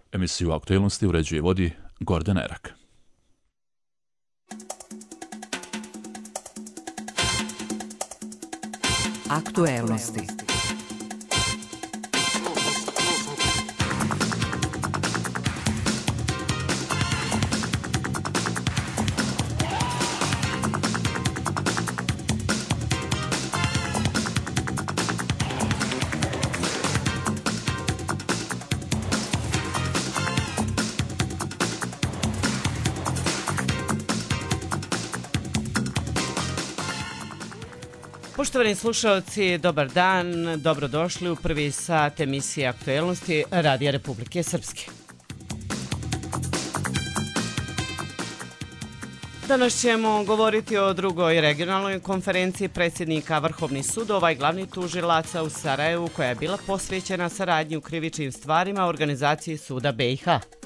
Emisiju aktuelnosti uređuje i vodi Gordana Erak. Aktuelnosti. Poštovani slušalci, dobar dan, dobrodošli u prvi sat emisije aktuelnosti Radija Republike Srpske. Danas ćemo govoriti o drugoj regionalnoj konferenciji predsjednika Vrhovnih sudova i glavnih tužilaca u Sarajevu koja je bila posvećena saradnji u krivičnim stvarima organizaciji Suda BiH.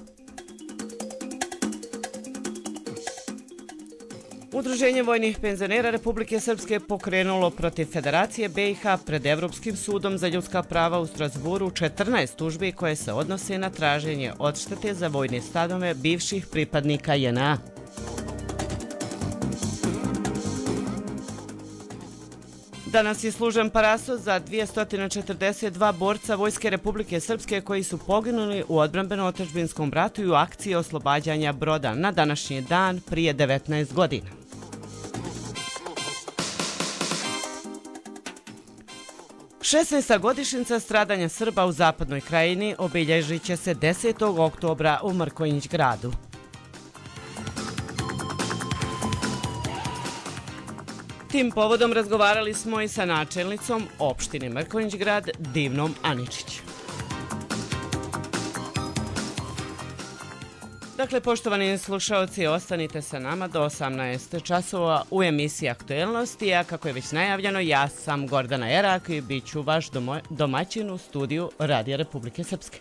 Udruženje vojnih penzionera Republike Srpske pokrenulo protiv Federacije BiH pred Evropskim sudom za ljudska prava u Strasburu 14 tužbi koje se odnose na traženje odštete za vojne stanove bivših pripadnika JNA. Danas je služen parasos za 242 borca Vojske Republike Srpske koji su poginuli u odbrambeno-otadžbinskom ratu i u akciji oslobađanja Broda na današnji dan prije 19 godina. Šesnaesta godišnjica stradanja Srba u Zapadnoj Krajini obilježit će se 10. oktobra u Mrkonjić gradu. Tim povodom razgovarali smo i sa načelnicom opštine Mrkonjić grad Divnom Aničić. Dakle, poštovani slušalci, ostanite sa nama do 18 časova u emisiji aktuelnosti, a kako je već najavljeno, ja sam Gordana Erak i bit ću vaš domaćin u studiju Radija Republike Srpske.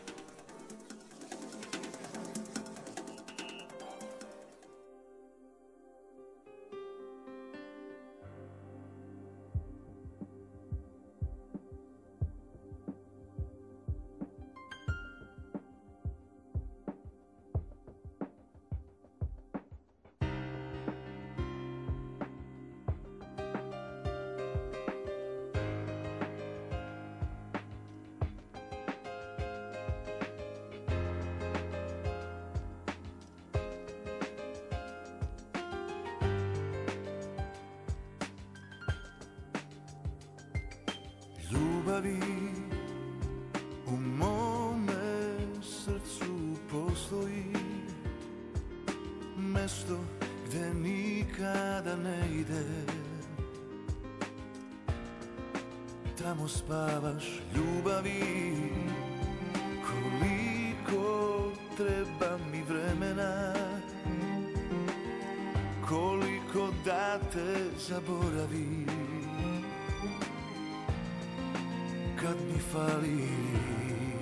Ljubavi u mome srcu postoji mesto gde nikada ne ide. Tamo spavaš ljubavi, koliko treba mi vremena, koliko da te zaboravim. Kad mi fališ,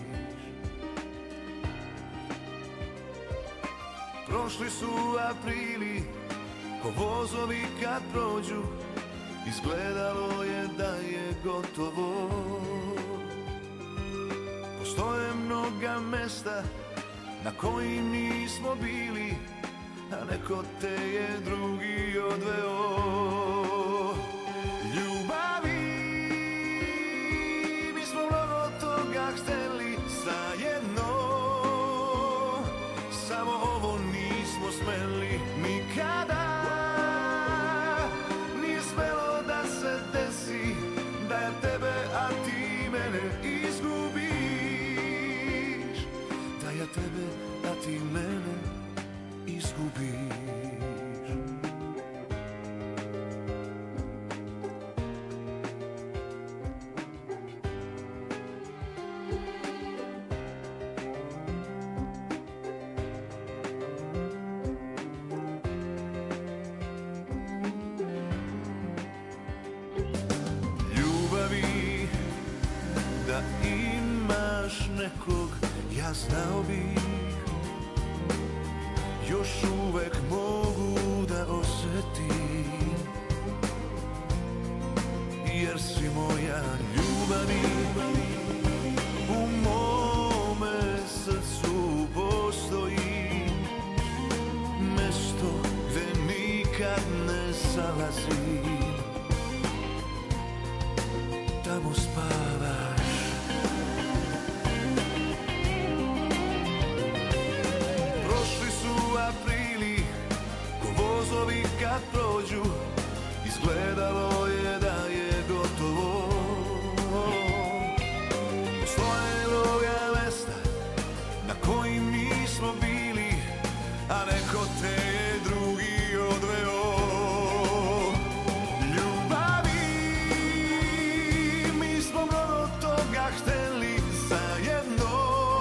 prošli su aprili, ko vozovi kad prođu, izgledalo je da je gotovo. Postoje mnoga mesta na kojim nismo bili, a neko te je drugi odveo. Hteli zajedno, samo ovo nismo smeli nikada. Nije smelo da se desi da ja tebe, a ti mene izgubiš. Da ja tebe, a ti mene izgubiš. Nekog ja znao bih, još uvek mogu da osjetim, jer si moja ljubavi u mome srcu tamo spavaš. Prošli su aprili, ko vozovi kad prođu, izgledalo je da je gotovo. Postoje mnoga mesta na kojim nismo bili, a neko te je drugi odveo. Ljubavi, mi smo mnogo toga hteli zajedno,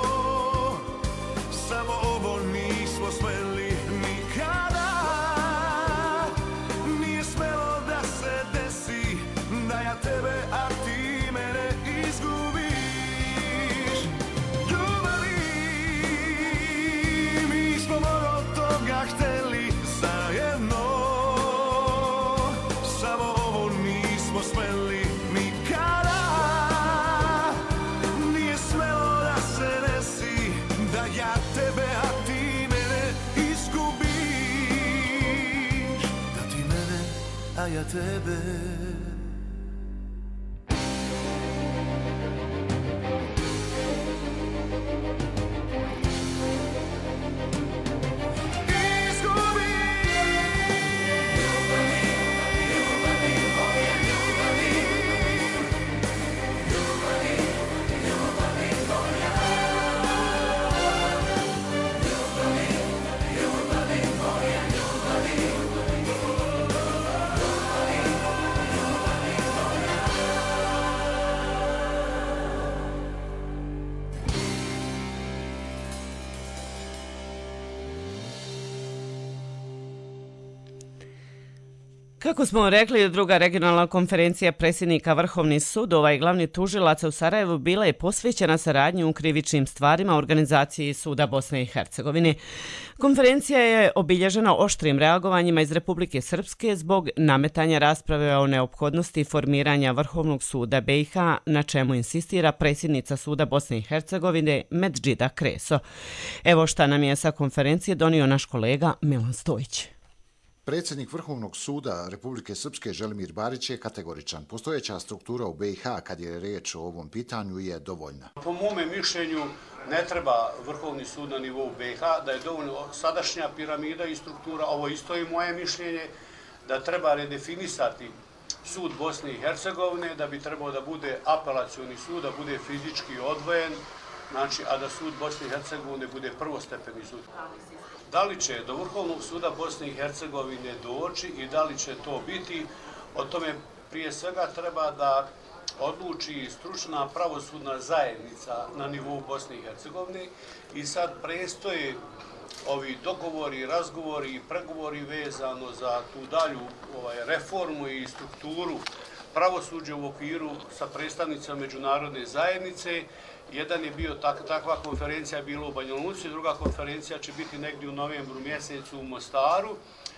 samo ovo nismo smeli nikada. Nije smelo da se desi da ja tebe, a ti mene izgubiš. Ljubavi, mi smo mnogo toga hteli zajedno, samo ovo nismo smeli nikada. Nije smelo da se desi da ja tebe, a ti mene izgubiš. Da ti mene, a ja tebe. Kako smo rekli, druga regionalna konferencija predsjednika Vrhovnih sudova i glavnih tužilaca u Sarajevu bila je posvećena saradnji u krivičnim stvarima organizaciji Suda Bosne i Hercegovine. Konferencija je obilježena oštrim reagovanjima iz Republike Srpske zbog nametanja rasprave o neophodnosti formiranja Vrhovnog suda BiH, na čemu insistira predsjednica Suda Bosne i Hercegovine Medžida Kreso. Evo šta nam je sa konferencije donio naš kolega Milan Stojić. Predsjednik Vrhovnog suda Republike Srpske Želimir Barić je kategoričan. Postojeća struktura u BiH, kad je riječ o ovom pitanju, je dovoljna. Po mome mišljenju ne treba Vrhovni sud na nivou BiH, da je dovoljno sadašnja piramida i struktura, ovo isto je moje mišljenje, da treba redefinisati sud Bosne i Hercegovine, da bi trebao da bude apelacioni sud, da bude fizički odvojen, znači, a da sud Bosne i Hercegovine bude prvostepeni sud. Da li će do Vrhovnog suda Bosne i Hercegovine doći i da li će to biti, o tome prije svega treba da odluči stručna pravosudna zajednica na nivou Bosne i Hercegovine i sad prestoje ovi dogovori, razgovori i pregovori vezano za tu dalju reformu i strukturu pravosuđa u okviru sa predstavnicama međunarodne zajednice. Jedan je bio takva konferencija bila u Banja Luci, druga konferencija će biti negdje u novembru mjesecu u Mostaru,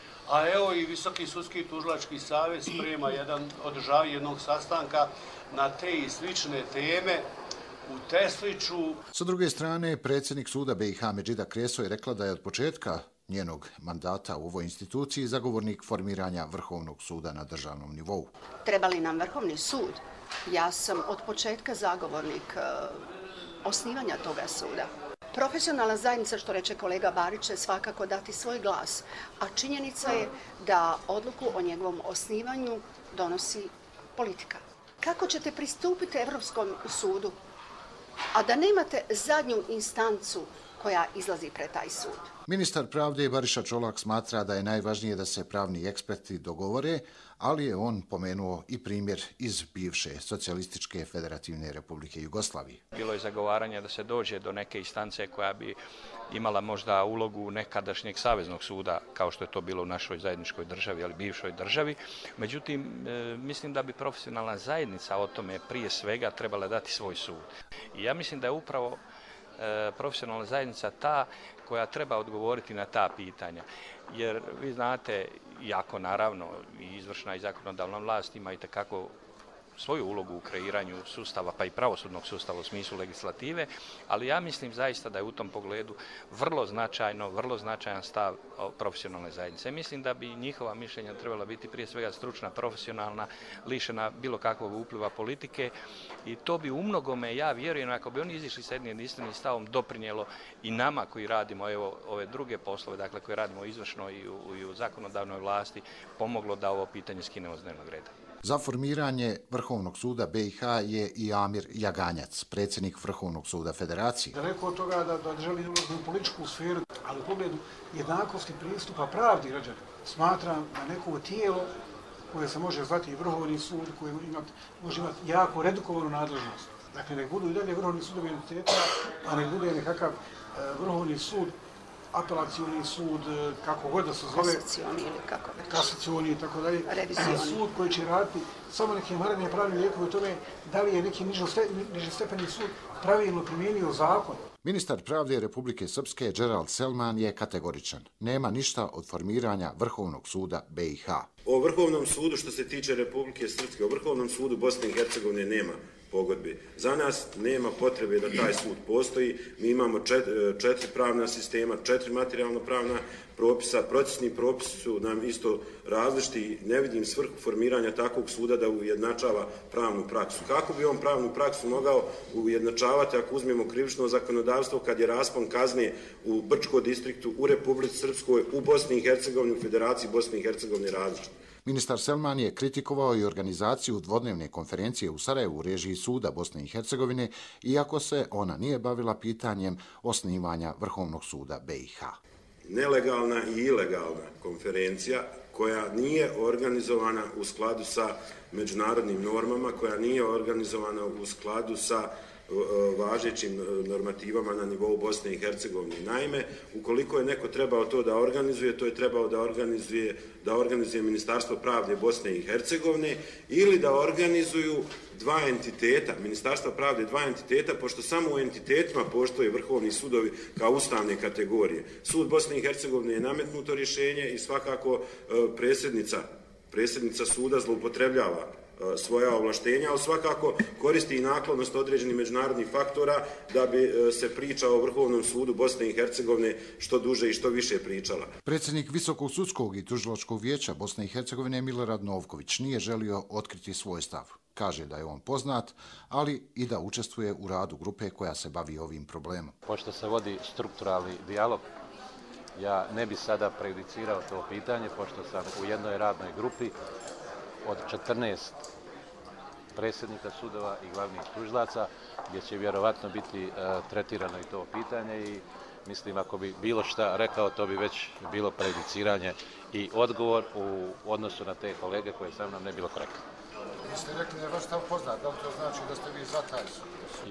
a evo i Visoki sudski tužilački savjet sprema održavanje jednog sastanka na te i slične teme u Tesliću. Sa druge strane, predsjednik suda BiH Medžida Kreso je rekla da je od početka njenog mandata u ovoj instituciji zagovornik formiranja Vrhovnog suda na državnom nivou. Treba li nam Vrhovni sud? Ja sam od početka zagovornik osnivanja toga suda. Profesionalna zajednica, što reče kolega Barić, će svakako dati svoj glas, a činjenica je da odluku o njegovom osnivanju donosi politika. Kako ćete pristupiti Evropskom sudu, a da nemate zadnju instancu koja izlazi pred taj sud? Ministar pravde Bariša Čolak smatra da je najvažnije da se pravni eksperti dogovore, ali je on pomenuo i primjer iz bivše Socijalističke federativne republike Jugoslavije. Bilo je zagovaranje da se dođe do neke instance koja bi imala možda ulogu nekadašnjeg saveznog suda, kao što je to bilo u našoj zajedničkoj državi, ali bivšoj državi. Međutim, mislim da bi profesionalna zajednica o tome prije svega trebala dati svoj sud. I ja mislim da je upravo profesionalna zajednica ta koja treba odgovoriti na ta pitanja. Jer vi znate, jako naravno i izvršna i zakonodavna vlast ima itekako svoju ulogu u kreiranju sustava, pa i pravosudnog sustava u smislu legislative, ali ja mislim zaista da je u tom pogledu vrlo značajan stav profesionalne zajednice. Mislim da bi njihova mišljenja trebala biti prije svega stručna, profesionalna, lišena bilo kakvog upliva politike i to bi umnogome, ja vjerujem, ako bi oni izišli sa jednim jedinstvenim stavom, doprinijelo i nama koji radimo ove druge poslove, dakle koji radimo u izvršnoj i u zakonodavnoj vlasti, pomoglo da ovo pitanje skinemo s dnevnog reda. Za formiranje Vrhovnog suda BiH je i Amir Jaganjac, predsjednik Vrhovnog suda Federacije. Daleko od toga da želi ulaziti u političku sferu, ali u pogledu jednakosti pristupa pravdi građana. Smatram da neko tijelo koje se može zvati Vrhovni sud, koje može imati jako redukovanu nadležnost. Dakle, nek budu i dalje Vrhovni sudovi entiteta, a nek bude nekakav Vrhovni sud, apelacioni sud, kako god da se zove, kasacioni i tako dalje, sud koji će raditi samo neke vanredne pravne lijekove o tome da li je neki nižestepeni sud pravilno primijenio zakon. Ministar pravde Republike Srpske Gerald Selman je kategoričan. Nema ništa od formiranja Vrhovnog suda BiH. O Vrhovnom sudu što se tiče Republike Srpske, o Vrhovnom sudu Bosne i Hercegovine nema pogodbe. Za nas nema potrebe da taj sud postoji. Mi imamo 4 pravna sistema, 4 materijalno-pravna propisa. Procesni propisi su nam isto različiti. Ne vidim svrhu formiranja takvog suda da ujednačava pravnu praksu. Kako bi on pravnu praksu mogao ujednačavati ako uzmemo krivično zakonodavstvo kad je raspon kazne u Brčkom distriktu, u Republici Srpskoj, u Bosni i Hercegovini, u Federaciji Bosne i Hercegovine različit. Ministar Selman je kritikovao i organizaciju dvodnevne konferencije u Sarajevu u režiji Suda Bosne i Hercegovine, iako se ona nije bavila pitanjem osnivanja Vrhovnog suda BiH. Nelegalna i ilegalna konferencija koja nije organizovana u skladu sa međunarodnim normama, koja nije organizovana u skladu sa važećim normativama na nivou Bosne i Hercegovine. Naime, ukoliko je neko trebao to da organizuje, to je trebao da organizuje Ministarstvo pravde Bosne i Hercegovine ili da organizuju dva entiteta, Ministarstvo pravde dva entiteta, pošto samo u entitetima postoje vrhovni sudovi kao ustavne kategorije. Sud Bosne i Hercegovine je nametnuto rješenje i svakako predsjednica suda zloupotrebljava svoja ovlaštenja, ali svakako koristi i naklonost određenih međunarodnih faktora da bi se priča o Vrhovnom sudu Bosne i Hercegovine što duže i što više pričala. Predsjednik Visokog sudskog i tužilačkog vijeća Bosne i Hercegovine Milorad Novković nije želio otkriti svoj stav. Kaže da je on poznat, ali i da učestvuje u radu grupe koja se bavi ovim problemom. Pošto se vodi strukturalni dijalog, ja ne bi sada prejudicirao to pitanje, pošto sam u jednoj radnoj grupi od 14 predsjednika sudova i glavnih tužilaca, gdje će vjerovatno biti tretirano i to pitanje i mislim ako bi bilo šta rekao, to bi već bilo prejudiciranje i odgovor u odnosu na te kolege koje sa mnom ne bilo korektno. Vi ste rekli da je vaš stav poznat, da li to znači da ste vi za taj sud?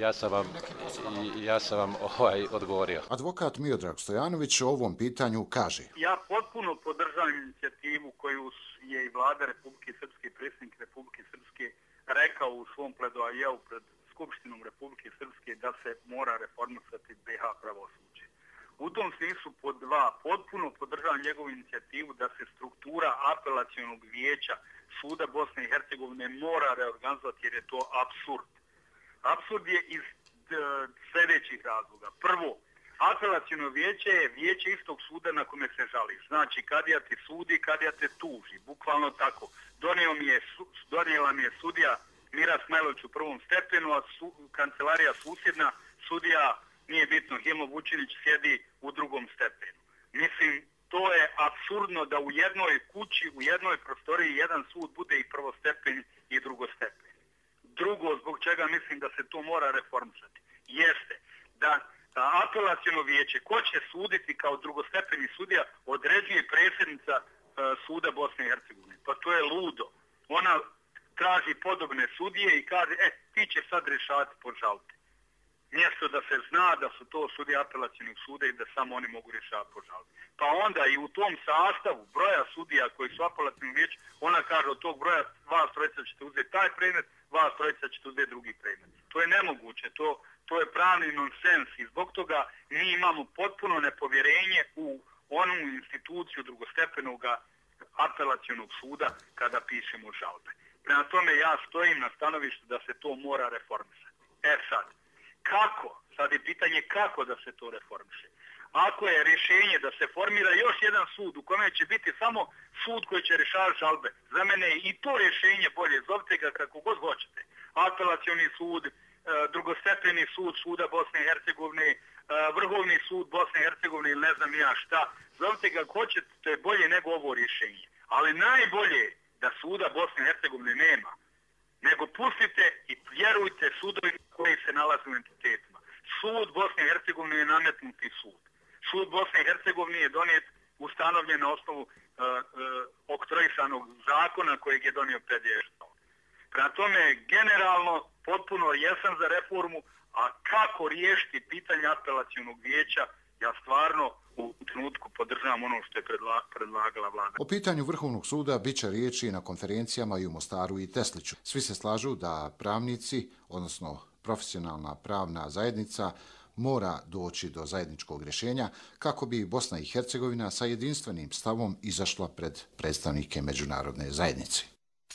Ja sam vam odgovorio. Advokat Miodrag Stojanović o ovom pitanju kaže: Ja potpuno podržavam inicijativu koju je i vlada Republike Srpske, predsjednik Republike Srpske rekao u svom pledoajeu pred Skupštinom Republike Srpske da se mora reformisati BiH pravosuđe. U tom smislu pod dva potpuno podržavam njegovu inicijativu da se struktura apelacionog vijeća Suda Bosne i Hercegovine mora reorganizovati jer je to apsurd. Apsurd je iz sljedećih razloga. Prvo, apelaciono vijeće je vijeće istog suda na kome se žališ. Znači, kadija ti sudi, kadija te tuži. Bukvalno tako. Donijela mi je sudija Mira Smajlović u prvom stepenu, a kancelarija susjedna sudija, nije bitno, Himo Vučinić sjedi u drugom stepenu. Mislim, to je apsurdno da u jednoj kući, u jednoj prostoriji jedan sud bude i prvostepeni i drugostepeni. Drugo, zbog čega mislim da se to mora reformisati, jeste da apelaciono vijeće, ko će suditi kao drugostepeni sudija, određuje predsjednica Suda Bosne i Hercegovine. Pa to je ludo. Ona traži podobne sudije i kaže, ti će sad rješavati po žalbi. Mjesto da se zna da su to sudije apelacionog suda i da samo oni mogu rješavati po žalbi. Pa onda i u tom sastavu broja sudija koji su apelacionog vijeća, ona kaže od tog broja vas trojica ćete uzeti taj predmet, vas trojica ćete uzeti drugi predmet. To je nemoguće, to je pravni nonsens i zbog toga mi imamo potpuno nepovjerenje u onu instituciju drugostepenog apelacionog suda kada pišemo žalbe. Prema tome ja stojim na stanovištu da se to mora reformisati. Sad, kako? Sad je pitanje kako da se to reformiše. Ako je rješenje da se formira još jedan sud u kome će biti samo sud koji će rješavati žalbe, za mene je i to rješenje bolje, zovite ga kako god hoćete. Apelacioni sud, drugostepeni sud suda Bosne i Hercegovine, Vrhovni sud Bosne i Hercegovine ili ne znam ja šta, zovite ga kako hoćete, to je bolje nego ovo rješenje. Ali najbolje je da suda Bosne i Hercegovine nema, nego pustite i vjerujte sudovima koji se nalaze u entitetima. Sud Bosne i Hercegovine je nametnuti sud. Sud Bosne i Hercegovine je donijet, ustanovljen na osnovu oktroisanog zakona kojeg je donio predještvo. Prema tome, generalno, potpuno jesam za reformu, a kako riješiti pitanje apelacionog vijeća, ja stvarno u trenutku podržavam ono što je predlagala vlada. O pitanju Vrhovnog suda bit će riječi na konferencijama i u Mostaru i Tesliću. Svi se slažu da pravnici, odnosno profesionalna pravna zajednica, mora doći do zajedničkog rješenja kako bi Bosna i Hercegovina sa jedinstvenim stavom izašla pred predstavnike međunarodne zajednice.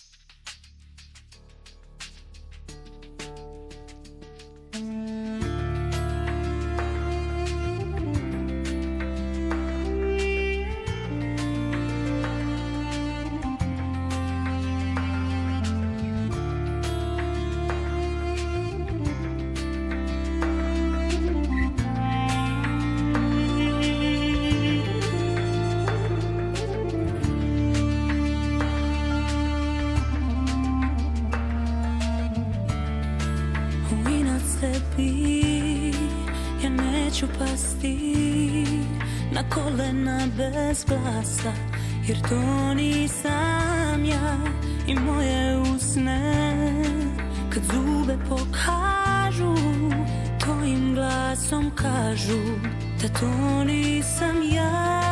Bez glasa, jer to nisam ja i moje usne kad zube pokažu, to im glasom kažu da to nisam ja.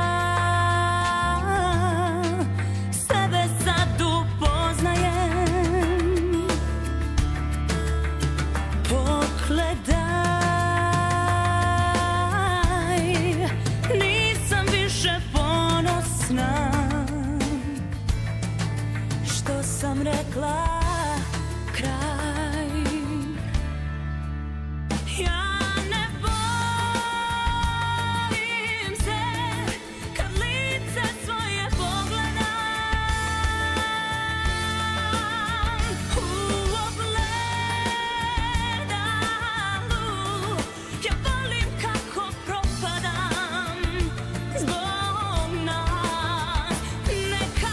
Sebe sad upoznajem, pogledaj. Što sam rekla, kraj. Ja ne bojim se kad lice svoje pogledam u ogledalu. Ja volim kako propadam zbog nas. Neka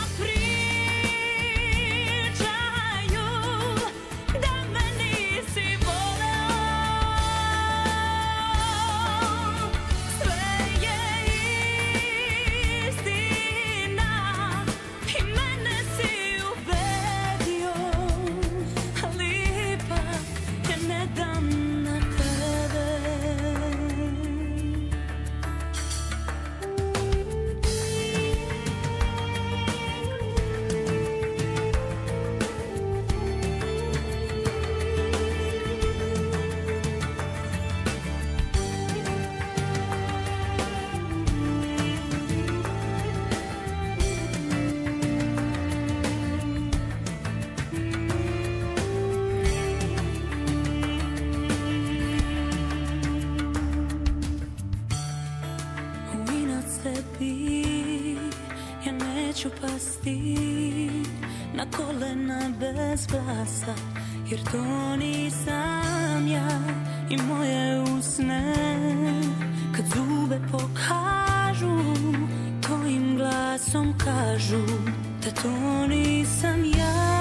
na kolena bez glasa, jer to nisam ja i moje usne kad zube pokažu, to im glasom kažu da to nisam ja.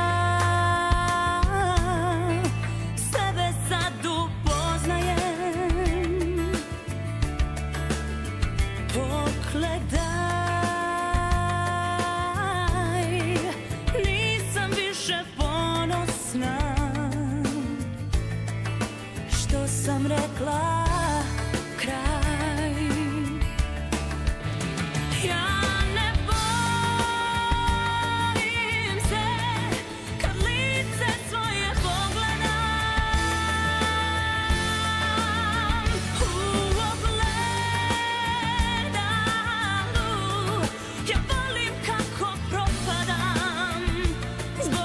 Sebe sad upoznajem, pogledaj. Što sam rekla, kraj. Ja ne bojim se kad lice svoje pogledam u ogledalu. Ja volim kako propadam zbog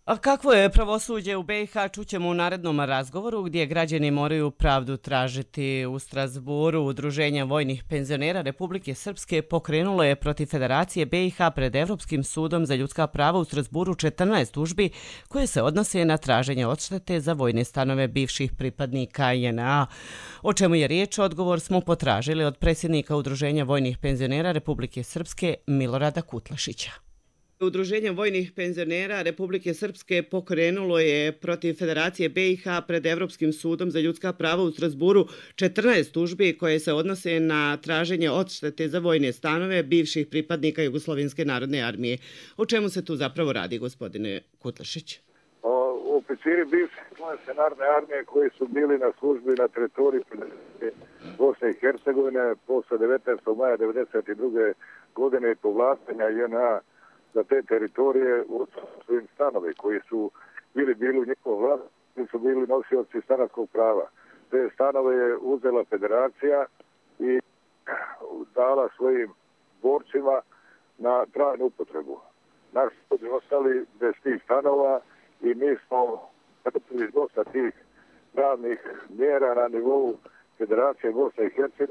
A kakvo je pravosuđe u BiH, čućemo u narednom razgovoru gdje građani moraju pravdu tražiti u Strasburu. Udruženje vojnih penzionera Republike Srpske pokrenulo je protiv Federacije BiH pred Evropskim sudom za ljudska prava u Strasburu 14 tužbi koje se odnose na traženje odštete za vojne stanove bivših pripadnika JNA. O čemu je riječ, odgovor smo potražili od predsjednika Udruženja vojnih penzionera Republike Srpske Milorada Kutlašića. Udruženje vojnih penzionera Republike Srpske pokrenulo je protiv Federacije BiH pred Evropskim sudom za ljudska prava u Strasburu 14 tužbi koje se odnose na traženje odštete za vojne stanove bivših pripadnika Jugoslovenske narodne armije. O čemu se tu zapravo radi, gospodine Kutlašić? Oficiri bivše Jugoslovenske narodne armije koji su bili na službi na teritoriji Bosne i Hercegovine posle 19. maja 1992. godine i povlačenja JNA za te teritorije u svojim stanovi koji su bili u njihovom vlasti, koji su bili nosioci stanarskog prava. Te stanove je uzela federacija i dala svojim borcima na trajnu upotrebu. Naši su ostali bez tih stanova i mi smo predstavili dosta tih pravnih mjera na nivou Federacije Bosne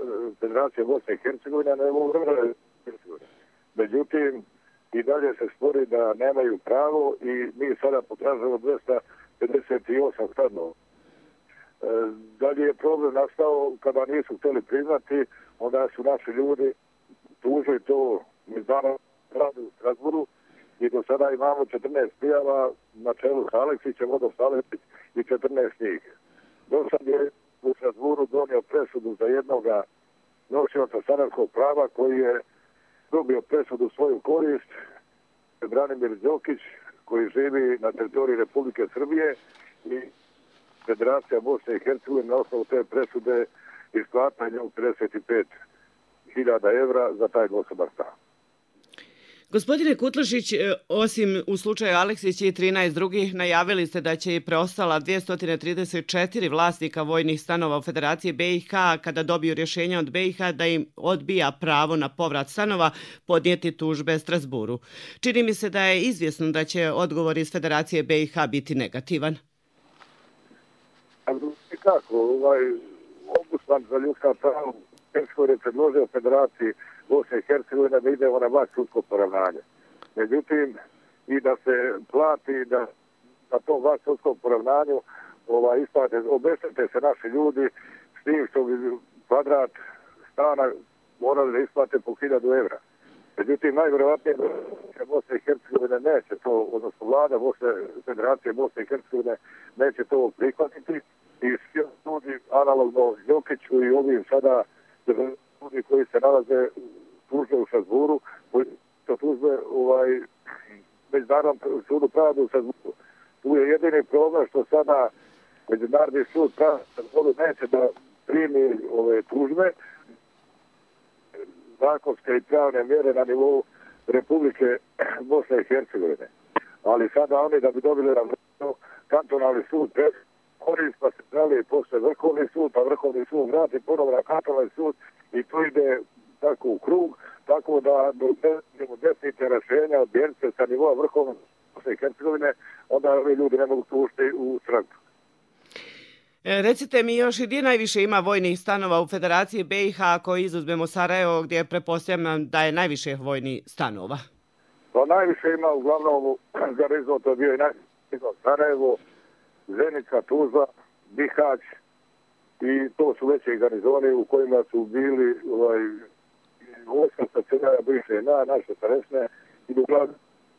i Hercegovine, na nivou Hrvatske. Međutim, i dalje se spori da nemaju pravo i mi sada potražujemo 258 stanova. Dalje je problem nastao kada nisu htjeli priznati, onda su naši ljudi tužili to međunarodno pravdu u Strasburu i do sada imamo 14 prijava na čelu sa Aleksićem, odnosno Aleksić i 14 njih. Do sad je u Strasburu donio presudu za jednoga nosioca stanarskog prava koji je dobio presudu svoju korist, Branimir Đokić, koji živi na teritoriji Republike Srbije i Federacija Bosne i Hercegovine na osnovu te presude isplata njom 55.000 evra za taj osoban stan. Gospodine Kutlašić, osim u slučaju Aleksić i 13 drugih, najavili ste da će i preostala 234 vlasnika vojnih stanova u Federaciji BiH, kada dobiju rješenja od BiH da im odbija pravo na povrat stanova, podnijeti tužbe Strasburu. Čini mi se da je izvjesno da će odgovor iz Federacije BiH biti negativan. Kako? Ombudsman za ljudska prava je predložio Federaciji Bosne i Hercegovine da idemo na vaš sudsko poravnanje. Međutim, i da se plati da na tom vaš sudskom poravnanju obeštete se naši ljudi s tim što bi kvadrat stana morali da isplate po 1000 evra. Međutim, najvjerovatnije da Bosne i Hercegovine neće to, odnosno vlada Federacije Bosne i Hercegovine neće to prihvatiti i svi ljudi analogno Đokiću i ovim sada ljudi koji se nalaze tužbe u Strasburu, to tužbe Međunarodnom sudu pravde u Strasburu. Tu je jedini problem što sada Međunarodni sud pravde u Strasburu neće da primi ove tužbe, zakonske i pravne mjere na nivou Republike Bosne i Hercegovine. Ali sada oni da bi dobili ravnopravno kantonalni sud korist, pa se prali posle Vrhovni sud, pa Vrhovni sud vrati ponovno na kantonalni sud i to ide tako u krug, tako da do definitivne rješenja od Bjenice sa nivoa Vrhovne Bosne i Hercegovine, onda ovi ljudi ne mogu tužiti u stranku. Recite mi još, gdje najviše ima vojnih stanova u Federaciji BiH ako izuzmemo Sarajevo, gdje pretpostavljam da je najviše vojnih stanova? Pa najviše ima uglavnom za rezon, to je bio i najviše Sarajevo, Zenica, Tuzla, Bihać i to su veće garnizoni u kojima su bili vojska stacionara bivše naše staresne i uglavnom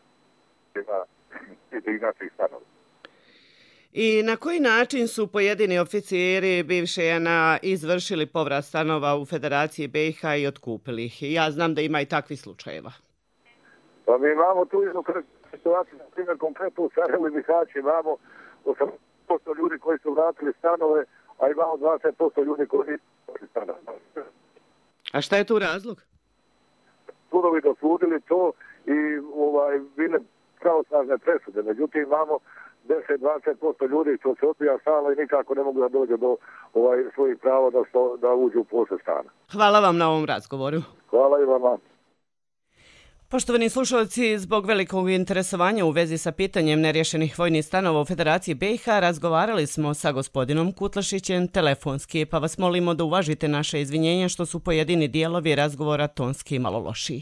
tih naših stanova. I na koji način su pojedini oficiri bivše JNA izvršili povrat stanova u Federaciji BiH i otkupili ih? Ja znam da ima i takvih slučajeva. Pa mi imamo tu jednu situaciju, na primjer konkretno u Sarajevu i Bihaću imamo 80% ljudi koji su vratili stanove, a imamo 20% ljudi koji nisu vratili stanove. A šta je tu razlog? Sudovi dosudili to i bile pravosnažne presude. Međutim, imamo 10-20% ljudi što se odbija stana i nikako ne mogu da dođe do svojih prava da uđu u posjed stana. Hvala vam na ovom razgovoru. Hvala i vama. Poštovani slušalci, zbog velikog interesovanja u vezi sa pitanjem nerješenih vojnih stanova u Federaciji BiH razgovarali smo sa gospodinom Kutlašićem telefonski, pa vas molimo da uvažite naše izvinjenja što su pojedini dijelovi razgovora tonski malo lošiji.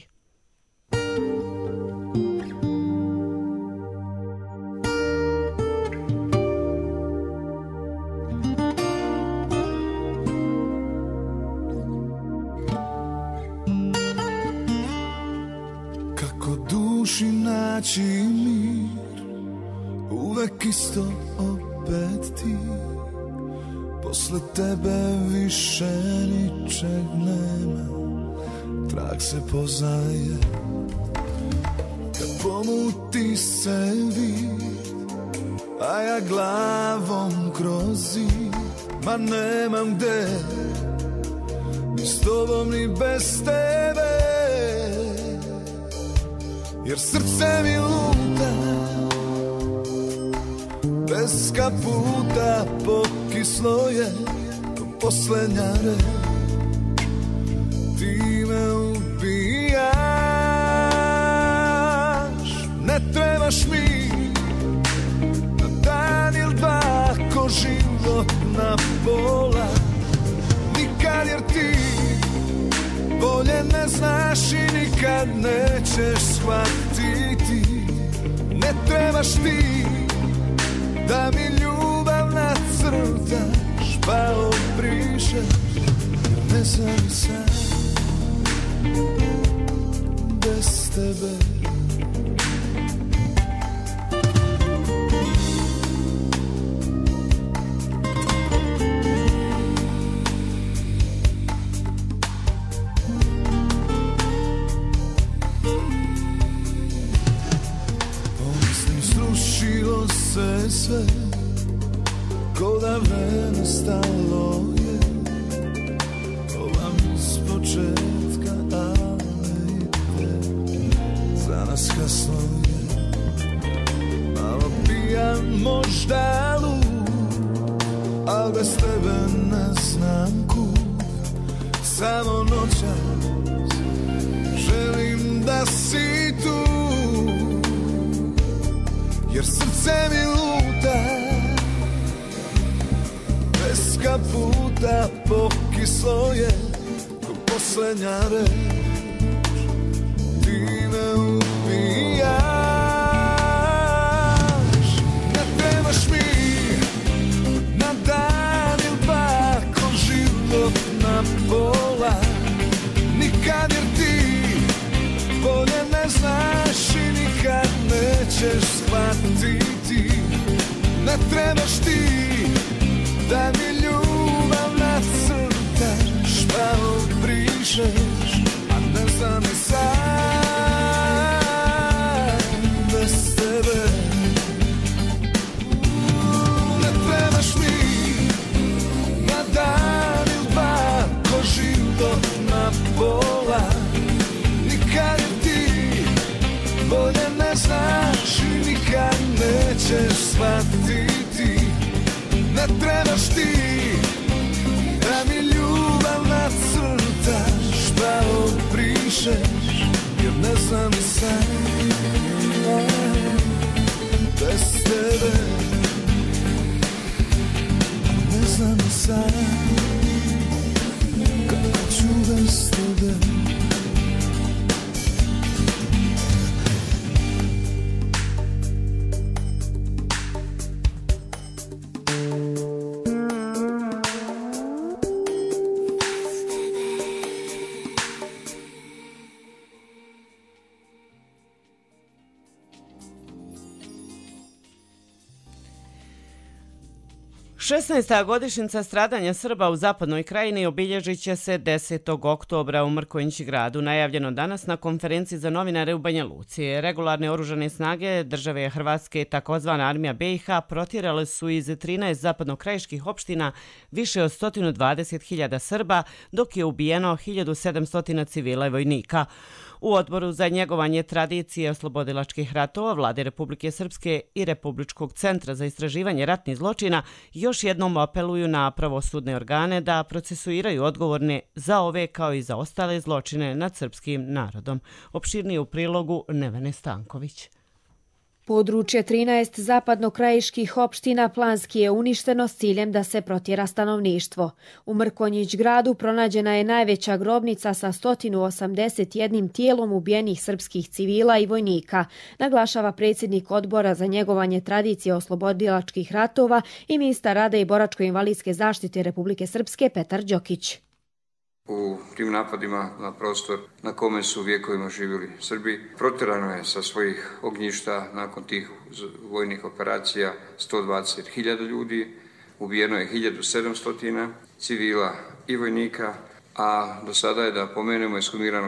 Duši naći mir, uvek isto opet ti. Posle tebe više ničeg nema, trag se poznaje. Kad pomuti se vid, a ja glavom kroz zid, ma nemam gde, ni s tobom ni bez tebe. Jer srce mi luta, bez kaputa pokislo je ko poslednja reč. Ti me ubijaš, ne trebaš mi na dan ili dva ko životna pola. Nikad jer ti bolje ne znaš i nikad nećeš shvatiti. Ne trebaš ti da mi ljubav nacrtaš pa obrišeš. Ne znam sam bez tebe. Sve ko da vreme stalo je, ovam iz početka, ali ide, za nas kasno je. Malo pijan, možda lud, al bez tebe ne znam kud. Samo noćas želim da si tu, jer srce mi luta, bez kaputa pokislo je ko poslednja reč. Ti me ubijaš, ne trebaš mi na dan ili dva ko životna pola. Nikad jer ti bolje ne znaš i nikad nećeš shvatiti. Ne trebaš ti da mi ljubav nacrtaš pa obrišeš. A ne znam i sam bez tebe. Ne trebaš mi na dan ili dva ko životna pola. Nikad ti bolje ne znaš i nikad nećeš shvatiti. Ne trebaš ti da mi ljubav nacrtaš pa obrišeš. Jer ne znam i sam bez tebe. Ne znam i sam kako ću bez tebe. Šesnaesta godišnjica stradanja Srba u Zapadnoj krajini obilježit će se 10. oktobra u Mrkonjić gradu, najavljeno danas na konferenciji za novinare u Banja Luci. Regularne oružane snage države Hrvatske, takozvana armija BiH, protjerale su iz 13 zapadnokrajiških opština više od 120.000 Srba, dok je ubijeno 1700 civila i vojnika. U Odboru za njegovanje tradicije oslobodilačkih ratova Vlade Republike Srpske i Republičkog centra za istraživanje ratnih zločina još jednom apeluju na pravosudne organe da procesuiraju odgovorne za ove kao i za ostale zločine nad srpskim narodom. Opširnije u prilogu Nevene Stanković. Područje 13 zapadnokrajiških opština planski je uništeno s ciljem da se protjera stanovništvo. U Mrkonjić gradu pronađena je najveća grobnica sa 181 tijelom ubijenih srpskih civila i vojnika, naglašava predsjednik Odbora za njegovanje tradicije oslobodilačkih ratova i ministar rada i boračko-invalidske zaštite Republike Srpske Petar Đokić. U tim napadima na prostor na kome su vjekovima živjeli Srbi, protjerano je sa svojih ognjišta nakon tih vojnih operacija 120.000 ljudi, ubijeno je 1700 civila i vojnika, a do sada je, da pomenemo, ekshumirano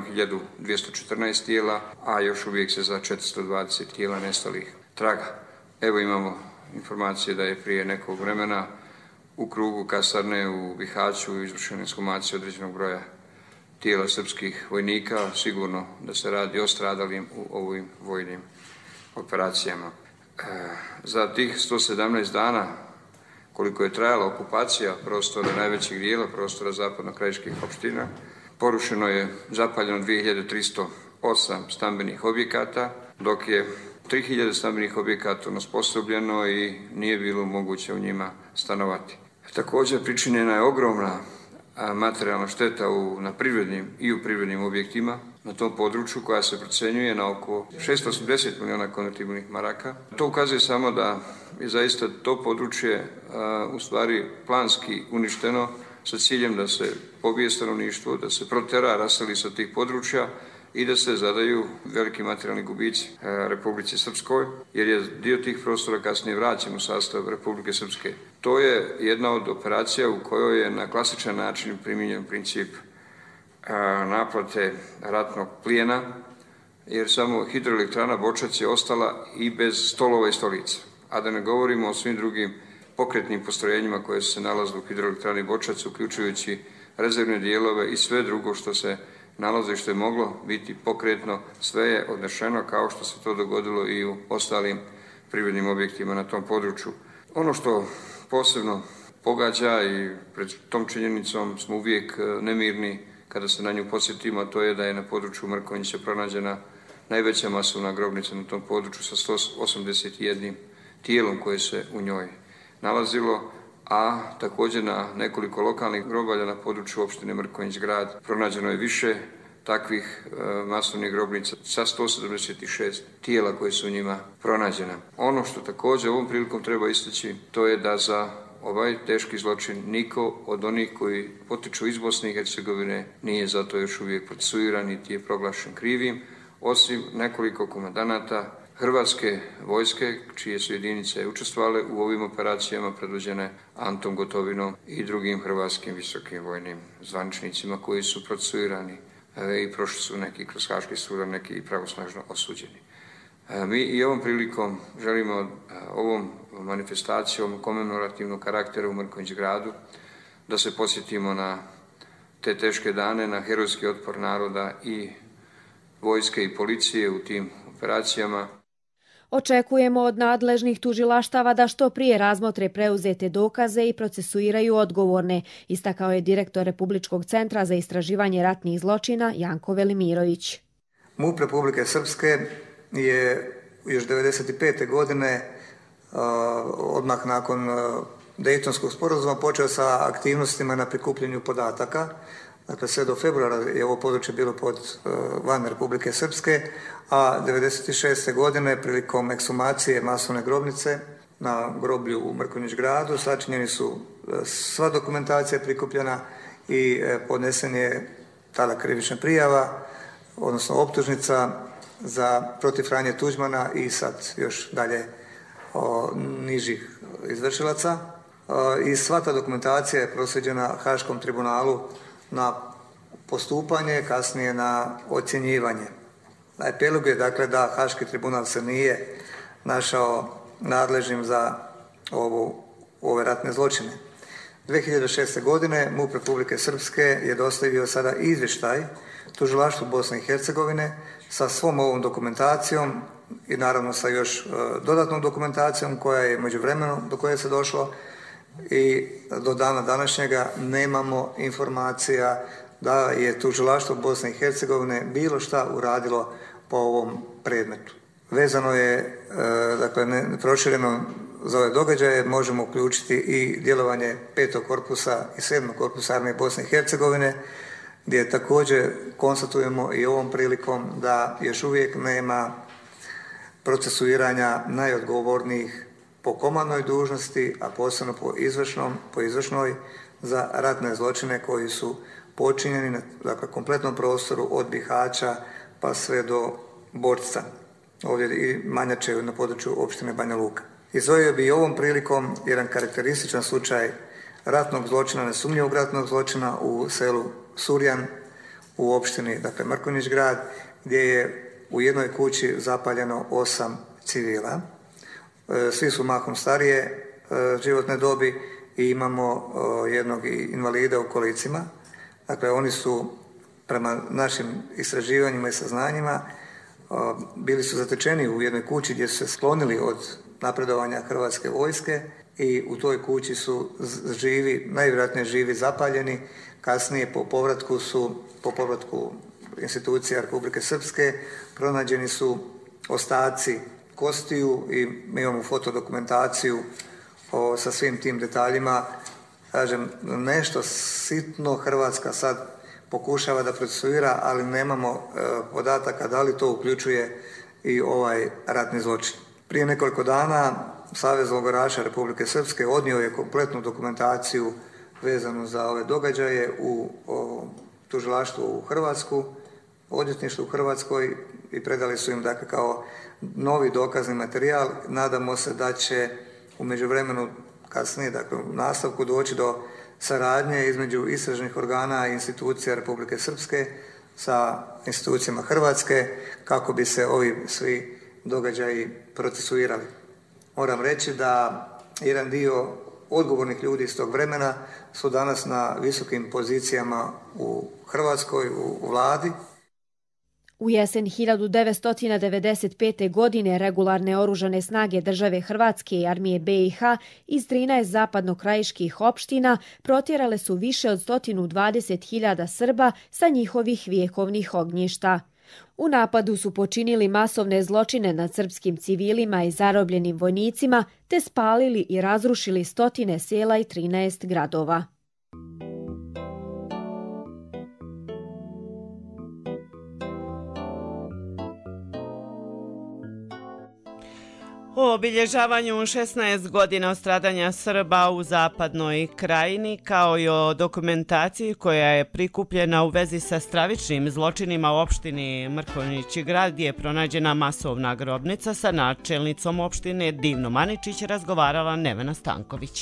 1214 tijela, a još uvijek se za 420 tijela nestalih traga. Evo imamo informacije da je prije nekog vremena u krugu kasarne u Bihaću izvršena ekshumacija određenog broja tijela srpskih vojnika, sigurno da se radi o stradalim u ovim vojnim operacijama. Za tih 117 dana, koliko je trajala okupacija prostora, najvećeg dijela prostora zapadno-krajiških opština, porušeno je, zapaljeno 2308 stambenih objekata, dok je 3000 stambenih objekata onesposobljeno i nije bilo moguće u njima stanovati. Također pričinjena je ogromna materijalna šteta na privrednim i u privrednim objektima na tom području, koja se procenjuje na oko 680 miliona konvertibilnih maraka. To ukazuje samo da je zaista to područje u stvari planski uništeno sa ciljem da se pobije stanovništvo, da se protera, raseli sa tih područja i da se zadaju veliki materijalni gubici Republici Srpskoj, jer je dio tih prostora kasnije vraćen u sastav Republike Srpske. To je jedna od operacija u kojoj je na klasičan način primijenjen princip naplate ratnog plijena, jer samo hidroelektrana Bočac je ostala i bez stolova i stolica. A da ne govorimo o svim drugim pokretnim postrojenjima koje su se nalazile u hidroelektrani Bočac, uključujući rezervne dijelove i sve drugo što se nalazi, što je moglo biti pokretno, sve je odnešeno, kao što se to dogodilo i u ostalim privrednim objektima na tom području. Ono što posebno pogađa, i pred tom činjenicom smo uvijek nemirni kada se na nju podsjetimo, to je da je na području Mrkonjića pronađena najveća masovna grobnica na tom području sa 181 tijelom koje se u njoj nalazilo, a također na nekoliko lokalnih grobalja na području opštine Mrkonjić grad pronađeno je više takvih masovnih grobnica sa 176 tijela koje su u njima pronađena. Ono što također ovom prilikom treba istaći, to je da za ovaj teški zločin niko od onih koji potiču iz Bosne i Hercegovine nije zato još uvijek procesuiran niti je proglašen krivim, osim nekoliko komandanata Hrvatske vojske, čije su jedinice učestvovale u ovim operacijama predvođene Antom Gotovinom i drugim hrvatskim visokim vojnim zvaničnicima koji su procesuirani i prošli su neki kroz Haški sud, neki i pravosnažno osuđeni. Mi i ovom prilikom želimo ovom manifestacijom komemorativnog karaktera u Mrkonjić gradu da se podsjetimo na te teške dane, na herojski otpor naroda i vojske i policije u tim operacijama. Očekujemo od nadležnih tužilaštava da što prije razmotre preuzete dokaze i procesuiraju odgovorne, istakao je direktor Republičkog centra za istraživanje ratnih zločina Janko Velimirović. MUP Republike Srpske je još 1995. godine, odmah nakon Dejtonskog sporazuma, počeo sa aktivnostima na prikupljanju podataka. Dakle, sve do februara je ovo područje bilo van Republike Srpske, a 1996. godine prilikom ekshumacije masovne grobnice na groblju u Mrkonjić gradu sačinjeni su sva dokumentacija prikupljena i podnesen je tada krivična prijava, odnosno optužnica protiv Franje Tuđmana i sad još dalje nižih izvršilaca. I sva ta dokumentacija je proslijeđena Haškom tribunalu na postupanje, kasnije na ocjenjivanje. Epilog je dakle da Haški tribunal se nije našao nadležnim za ove ratne zločine. 2006. godine MUP Republike Srpske je dostavio sada izvještaj tužilaštvu Bosne i Hercegovine sa svom ovom dokumentacijom i naravno sa još dodatnom dokumentacijom koja je međuvremeno do koje se došlo i do dana današnjega nemamo informacija da je tužilaštvo Bosne i Hercegovine bilo šta uradilo po ovom predmetu. Vezano je, dakle, prošireno za ove događaje možemo uključiti i djelovanje 5. korpusa i 7. korpusa armije Bosne i Hercegovine, gdje također konstatujemo i ovom prilikom da još uvijek nema procesuiranja najodgovornijih po komandnoj dužnosti, a posebno po izvršnoj za ratne zločine koji su počinjeni na, dakle, kompletnom prostoru od Bihaća pa sve do Borca, ovdje i Manjače na području opštine Banja Luka. Izdvojio bi i ovom prilikom jedan karakterističan slučaj ratnog zločina, nesumnjivog ratnog zločina u selu Surjan u opštini, dakle, Mrkonjić grad, gdje je u jednoj kući zapaljeno 8 civila. Svi su mahom starije životne dobi i imamo jednog invalida u kolicima. Dakle, oni su prema našim istraživanjima i saznanjima bili su zatečeni u jednoj kući gdje su se sklonili od napredovanja Hrvatske vojske i u toj kući su živi, najvjerojatnije živi zapaljeni. Kasnije po povratku institucija Republike Srpske pronađeni su ostaci kostiju i mi imamo fotodokumentaciju sa svim tim detaljima. Kažem, nešto sitno Hrvatska sad pokušava da procesuira, ali nemamo podataka da li to uključuje i ovaj ratni zločin. Prije nekoliko dana Savez logoraša Republike Srpske odnio je kompletnu dokumentaciju vezanu za ove događaje u tužilaštvu u Hrvatsku, odvjetništvu u Hrvatskoj i predali su im, dakle, kao novi dokazni materijal. Nadamo se da će u međuvremenu kasnije, dakle, u nastavku doći do saradnje između istražnih organa i institucija Republike Srpske sa institucijama Hrvatske kako bi se ovi svi događaji procesuirali. Moram reći da jedan dio odgovornih ljudi iz tog vremena su danas na visokim pozicijama u Hrvatskoj, u vladi. U jesen 1995. godine regularne oružane snage države Hrvatske i armije BiH iz 13 zapadnokrajiških opština protjerale su više od 120.000 Srba sa njihovih vjekovnih ognjišta. U napadu su počinili masovne zločine nad srpskim civilima i zarobljenim vojnicima, te spalili i razrušili stotine sela i 13 gradova. O obilježavanju 16 godina od stradanja Srba u zapadnoj krajini, kao i o dokumentaciji koja je prikupljena u vezi sa stravičnim zločinima u opštini Mrkonjić grad, gdje je pronađena masovna grobnica, sa načelnicom opštine Divnom Aničić razgovarala Nevena Stanković.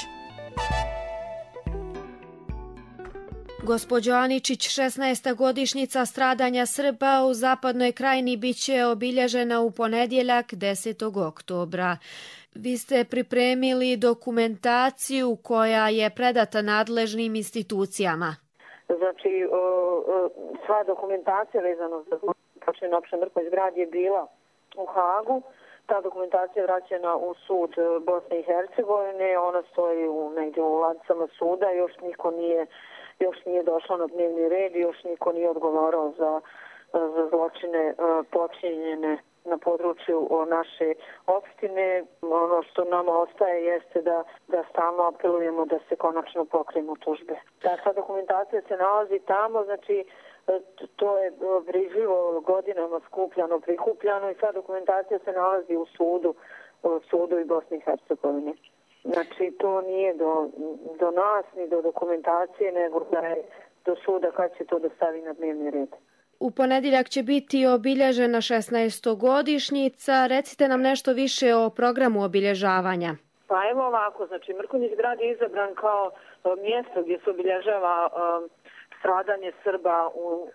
Gospođo Aničić, 16. godišnjica stradanja Srba u zapadnoj krajini biće obilježena u ponedjeljak 10. oktobra. Vi ste pripremili dokumentaciju koja je predata nadležnim institucijama. Znači, sva dokumentacija vezano za zločin opštine Mrkonjić grad je bila u Hagu. Ta dokumentacija je vraćena u sud Bosne i Hercegovine. Ona stoji negdje u ladicama suda. Još nije došlo na dnevni red i još niko nije odgovarao za zločine počinjene na području naše opštine. Ono što nama ostaje jeste da stalno apelujemo da se konačno pokrenu tužbe. Ta dokumentacija se nalazi tamo, znači to je brižljivo godinama skupljano, prikupljano i sva dokumentacija se nalazi u sudu i Bosni i Hercegovini. Znači, to nije do nas, ni do dokumentacije, nego da je do suda kad će to dostavi na dnevni red. U ponedjeljak će biti obilježena 16. godišnjica. Recite nam nešto više o programu obilježavanja. Pa evo ovako, znači Mrkonjić grad je izabran kao mjesto gdje se obilježava stradanje Srba u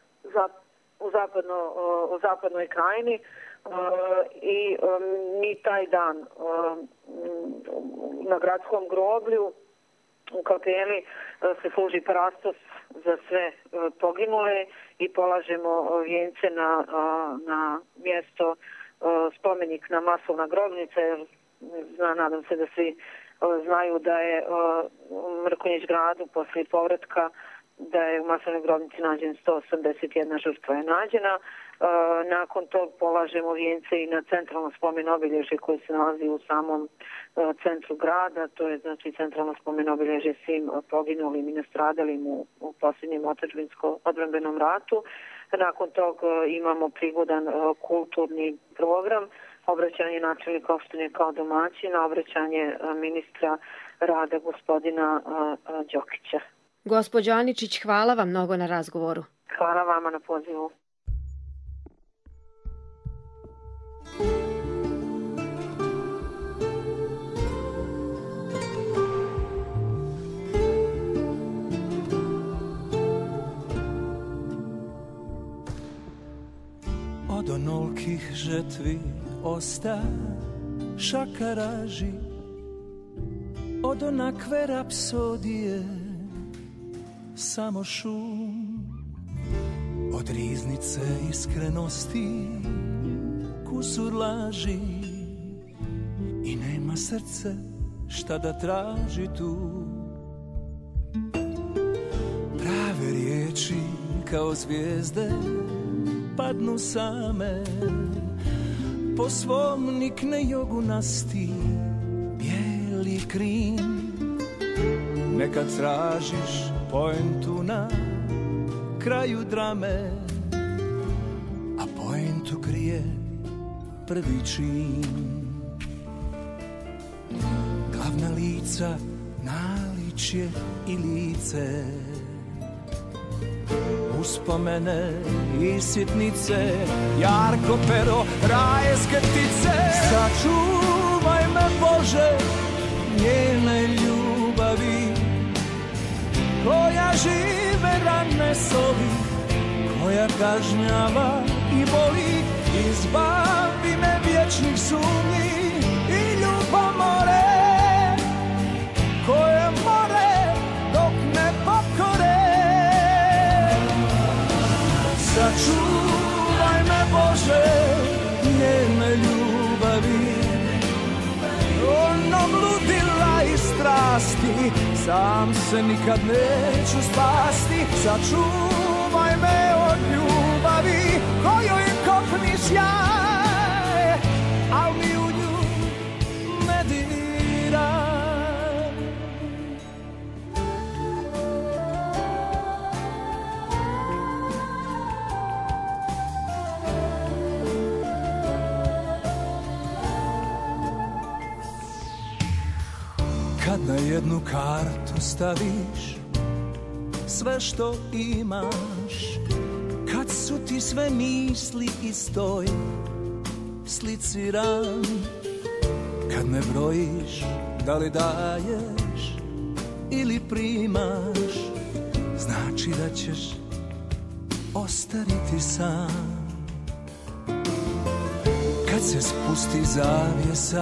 zapadnoj krajini. I mi taj dan na gradskom groblju u kapeli se služi parastos za sve poginule i polažemo vijence na mjesto spomenik na masovna grobnica, jer nadam se da svi znaju da je u Mrkonjić gradu poslije povratka da je u masovnoj grobnici nađen 181 žrtva je nađena. Nakon tog polažemo vijence i na centralno spomen obilježje koje se nalazi u samom centru grada, to je znači centralno spomen obilježje svim poginulim i nastradalim u posljednjem otadžbinsko-odbrambenom ratu. Nakon tog imamo prigodan kulturni program, obraćanje načelnika opštine kao domaćina, obraćanje ministra rada gospodina Đokića. Gospođo Aničić, hvala vam mnogo na razgovoru. Hvala vama na pozivu. Od onolkih žetvi osta šakaraži, od onakve rapsodije samo šum, od riznice iskrenosti kusur laži i nema srce šta da traži tu. Prave riječi kao zvijezde padnu same, po svom nikne jogunasti bijeli krim. Nekad tražiš poentu na kraju drame, a poentu krije prvi čin. Glavna lica, naličje i lice, uspomene i sitnice, jarko pero, rajske ptice. Sačuvaj me Bože njene ljubavi, koja žive rane soli, koja kažnjava i boli. Izbavi me vječnih sumnji i ljubomore, koje more dok ne pokore. Sačuvaj me Bože njene ljubavi, onom ludila i strasti, sam se nikad neću spasti. Sačuvaj me od ljubavi kojoj kopni sjaj, al mi u nju ne diraj. Kad na jednu kartu staviš sve što imaš, kad su ti sve misli istoj slici ran, kad ne brojiš da li daješ ili primaš, znači da ćeš ostariti sam. Kad se spusti zavjesa,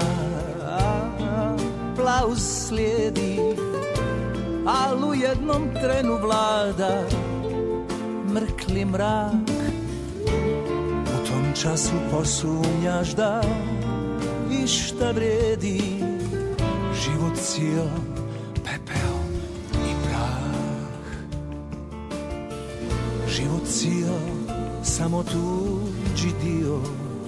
aplauz slijedi, al u jednom trenu vlada mrkli mrak. U tom času posumnjaš da išta vredi, život cijel pepeo i prah. Život cijel samo tuđi dio.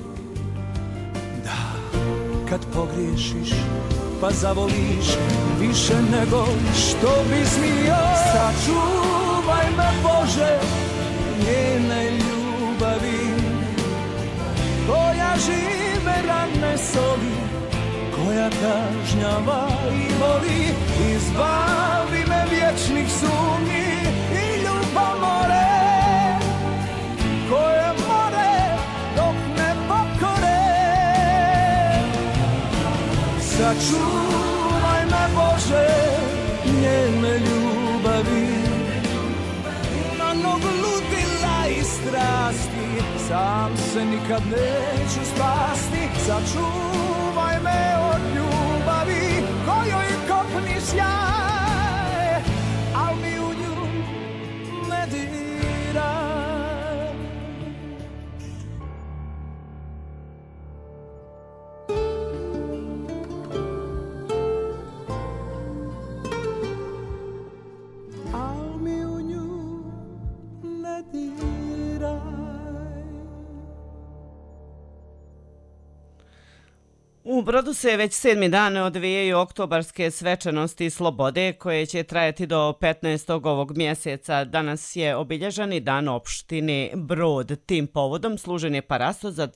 Da, kad pogriješiš pa zavoliš više nego što bi smio. Sačuvaj me Bože njene ljubavi, koja žive rane soli, koja kažnjava i voli. Izbavi me vječnih sumnji i ljubomore, koje more dok ne pokore. Sačuvaj me Bože njene ljubavi, onog ludila i strasti, sam se nikad neću spasti. Sačuvaj me od ljubavi kojoj kopni sjaj, U Brodu se već 7. dan odvijaju oktobarske svečanosti slobode koje će trajati do 15. ovog mjeseca. Danas je obilježan i dan opštine Brod. Tim povodom služen je parasto za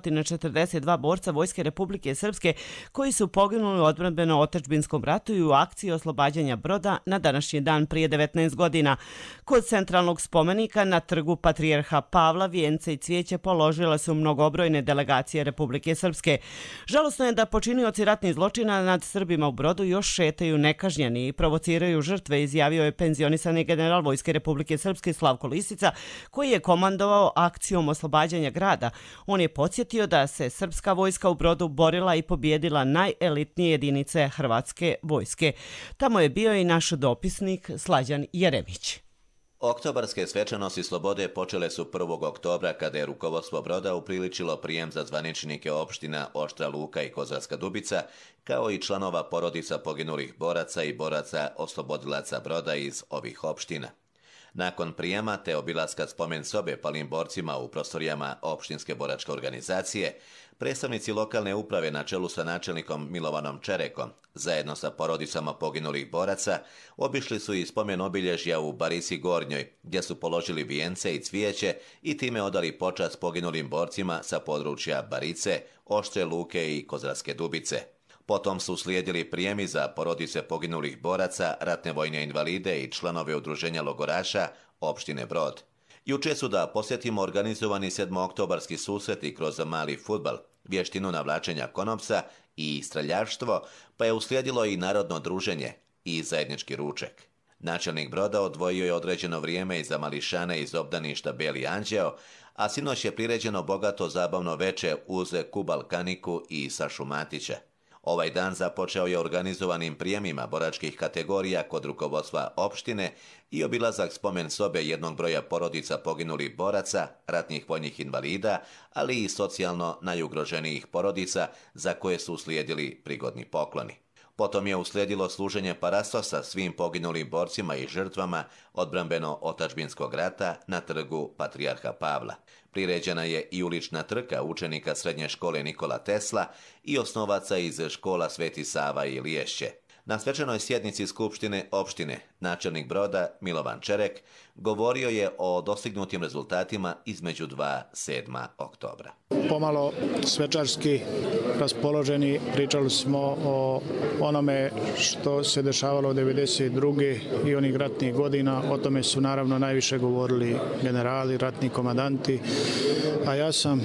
242 borca Vojske Republike Srpske koji su poginuli u odbrambeno-otadžbinskom ratu i u akciji oslobađanja Broda na današnji dan prije 19 godina. Kod centralnog spomenika na trgu Patrijarha Pavla vijence i cvijeće položile su mnogobrojne delegacije Republike Srpske. Žalosno je da počinioci ratnih zločina nad Srbima u Brodu još šetaju nekažnjeni i provociraju žrtve, izjavio je penzionisani general Vojske Republike Srpske Slavko Lisica, koji je komandovao akcijom oslobađanja grada. On je podsjetio da se srpska vojska u Brodu borila i pobjedila najelitnije jedinice Hrvatske vojske. Tamo je bio i naš dopisnik Slađan Jeremić. Oktobarske svečanosti slobode počele su 1. oktobra kada je rukovodstvo Broda upriličilo prijem za zvaničnike opština Oštra Luka i Kozarska Dubica, kao i članova porodica poginulih boraca i boraca oslobodilaca Broda iz ovih opština. Nakon prijema te obilaska spomen sobe palim borcima u prostorijama opštinske boračke organizacije, predstavnici lokalne uprave na čelu sa načelnikom Milovanom Čerekom, zajedno sa porodicama poginulih boraca, obišli su i spomen obilježja u Barisi Gornjoj, gdje su položili vijence i cvijeće i time odali počast poginulim borcima sa područja Barice, Oštre Luke i Kozarske Dubice. Potom su slijedili prijemi za porodice poginulih boraca, ratne vojne invalide i članove udruženja logoraša opštine Brod. Juče su da posjetimo organizovani 7. susreti kroz mali fudbal, vještinu navlačenja konopca i streljaštvo, pa je uslijedilo i narodno druženje i zajednički ručak. Načelnik Broda odvojio je određeno vrijeme i za mališane iz obdaništa Beli Anđeo, a sinoć je priređeno bogato zabavno veče uz Kubal Kaniku i Sašu Matića. Ovaj dan započeo je organizovanim prijemima boračkih kategorija kod rukovodstva opštine i obilazak spomen sobe jednog broja porodica poginulih boraca, ratnih vojnih invalida, ali i socijalno najugroženijih porodica za koje su uslijedili prigodni pokloni. Potom je uslijedilo služenje parastosa svim poginulim borcima i žrtvama odbrambeno-otadžbinskog rata na trgu Patrijarha Pavla. Priređena je i ulična trka učenika srednje škole Nikola Tesla i osnovaca iz škola Sveti Sava i Liješće. Na svečanoj sjednici Skupštine opštine načelnik Broda Milovan Čerek govorio je o dostignutim rezultatima između 7. oktobra. Pomalo svečarski raspoloženi pričali smo o onome što se dešavalo od 1992. i onih ratnih godina. O tome su naravno najviše govorili generali, ratni komandanti, a ja sam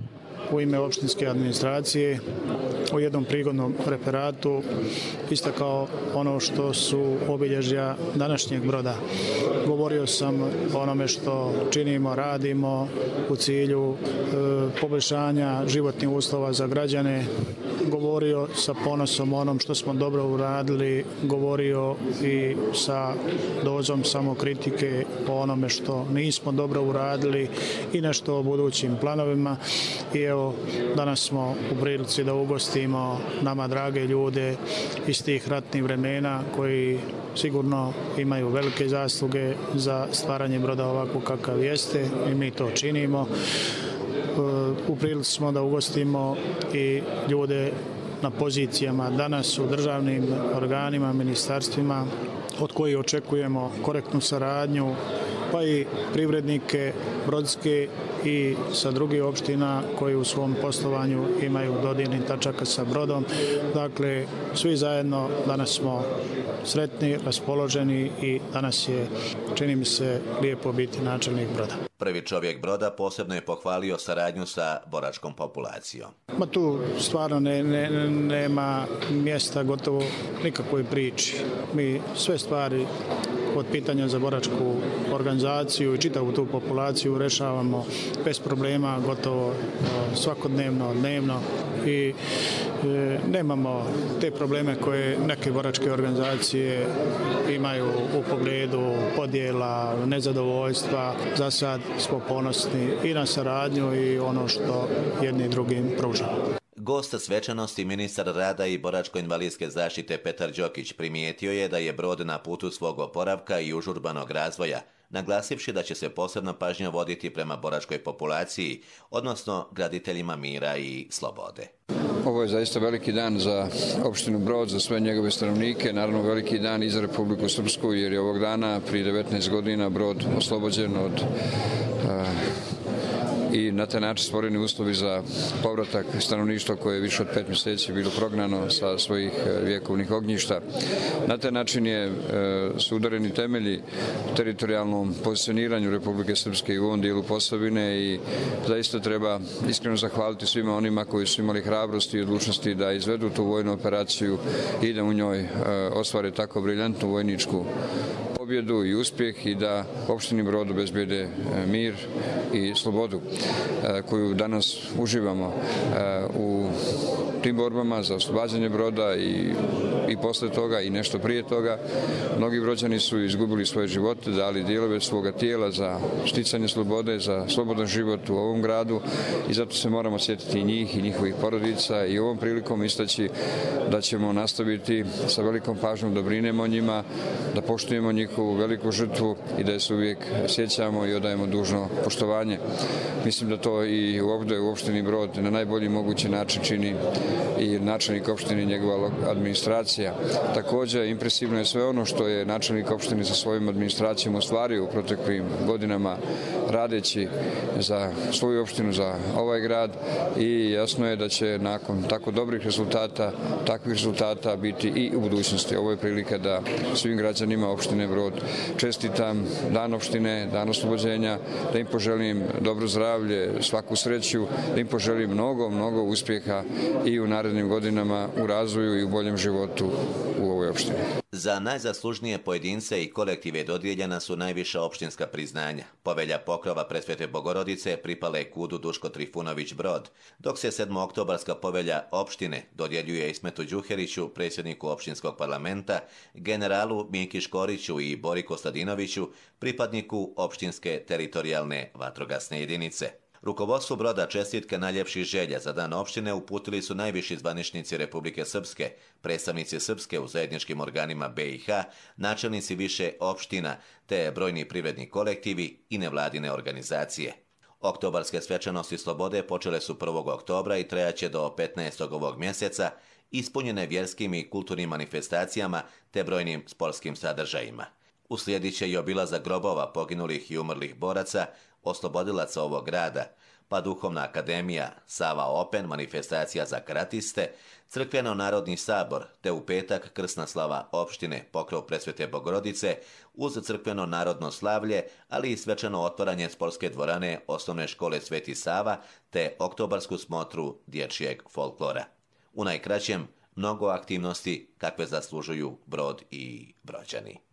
u ime opštinske administracije u jednom prigodnom referatu istakao ono što su obilježja današnjeg Broda. Govorio sam o onome što činimo, radimo u cilju poboljšanja životnih uslova za građane, govorio sa ponosom o onom što smo dobro uradili, govorio i sa dozom samokritike o onome što nismo dobro uradili i nešto o budućim planovima. I evo, danas smo u prilici da ugostimo nama drage ljude iz tih ratnih vremena koji sigurno imaju velike zasluge za stvaranje Broda ovako kakav jeste i mi to činimo. U prilici smo da ugostimo i ljude na pozicijama danas u državnim organima, ministarstvima od kojih očekujemo korektnu saradnju, pa i privrednike brodske i sa drugih opština koji u svom poslovanju imaju dodirnih tačaka sa Brodom. Dakle, svi zajedno danas smo sretni, raspoloženi i danas je, čini mi se, lijepo biti načelnik Broda. Prvi čovjek Broda posebno je pohvalio saradnju sa boračkom populacijom. Tu stvarno nema mjesta gotovo nikakvoj priči. Mi sve stvari od pitanja za boračku organizaciju i čitavu tu populaciju rešavamo bez problema, gotovo svakodnevno, dnevno i nemamo te probleme koje neke boračke organizacije imaju u pogledu podjela, nezadovoljstva. Za sad smo ponosni i na saradnju i ono što jedni drugim pružamo. Gost svečanosti, ministar rada i boračko-invalidske zaštite Petar Đokić primijetio je da je Brod na putu svog oporavka i užurbanog razvoja, naglasivši da će se posebna pažnja voditi prema boračkoj populaciji, odnosno graditeljima mira i slobode. Ovo je zaista veliki dan za opštinu Brod, za sve njegove stanovnike, naravno veliki dan i za Republiku Srpsku, jer je ovog dana prije 19 godina Brod oslobođen od i na taj način stvoreni uslovi za povratak stanovništva koje je više od 5 mjeseci bilo prognano sa svojih vjekovnih ognjišta. Na taj način su udareni temelji teritorijalnom pozicioniranju Republike Srpske i u ovom dijelu Posavine i zaista treba iskreno zahvaliti svima onima koji su imali hrabrosti i odlučnosti da izvedu tu vojnu operaciju i da u njoj ostvare tako briljantnu vojničku pobjedu i uspjeh i da opštini Brod obezbijede mir i slobodu koju danas uživamo u tim borbama za oslobađanje Broda i posle toga i nešto prije toga. Mnogi Brođani su izgubili svoje živote, dali dijelove svoga tijela za šticanje slobode, za slobodan život u ovom gradu i zato se moramo sjetiti i njih i njihovih porodica i ovom prilikom istaći da ćemo nastaviti sa velikom pažnjom da brinemo o njima, da poštujemo njihovu veliku žrtvu i da se uvijek sjećamo i odajemo dužno poštovanje. Mislim da to i ovdje u opštini Brod na najbolji mogući način čini i načelnik opštine i njegova administracija. Također impresivno je sve ono što je načelnik opštine sa svojom administracijom ostvario u proteklim godinama radeći za svoju opštinu, za ovaj grad i jasno je da će nakon tako dobrih rezultata, takvih rezultata biti i u budućnosti. Ovo je prilika da svim građanima opštine Brod čestitam Dan opštine, Dan oslobođenja, da im poželim dobro zdravlje, svaku sreću, da im poželim mnogo uspjeha i u narednim godinama u razvoju i u boljem životu u ovoj opštini. Za najzaslužnije pojedince i kolektive dodijeljena su najviša opštinska priznanja. Povelja pokrova Presvete Bogorodice pripala je KUD-u Duško Trifunović Brod, dok se 7-oktobarska povelja opštine dodjeljuje Ismetu Đuheriću, predsjedniku opštinskog parlamenta, generalu Miki Škoriću i Bori Kostadinoviću, pripadniku opštinske teritorijalne vatrogasne jedinice. Rukovodstvu Broda čestitke najljepših želja za Dan opštine uputili su najviši zvaničnici Republike Srpske, predstavnici Srpske u zajedničkim organima BiH, načelnici više opština te brojni privredni kolektivi i nevladine organizacije. Oktobarske svečanosti slobode počele su 1. oktobra i trajaće do 15. ovog mjeseca, ispunjene vjerskim i kulturnim manifestacijama te brojnim sportskim sadržajima. Uslijedit će i obilazak grobova poginulih i umrlih boraca, oslobodilaca ovog grada, pa Duhovna akademija, Sava Open, manifestacija za karatiste, Crkveno-narodni sabor, te u petak krsna slava opštine, pokrov Presvete Bogorodice, uz crkveno-narodno slavlje, ali i svečano otvaranje sportske dvorane Osnovne škole Sveti Sava, te oktobarsku smotru dječjeg folklora. U najkraćem, mnogo aktivnosti kakve zaslužuju Brod i Brođani.